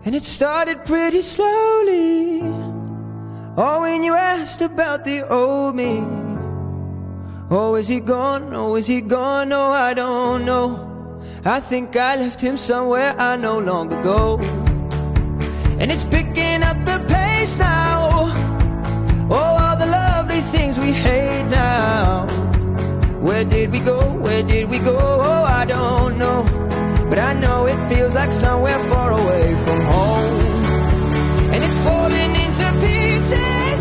And it started pretty slowly. Oh, when you asked about the old me. Oh, is he gone? Oh, is he gone? No, I don't know. I think I left him somewhere I no longer go. And it's picking up the pace now. Oh, all the lovely things we hate now. Where did we go? Where did we go? Oh, I don't know. But I know it feels like somewhere far away from home. And it's falling into pieces.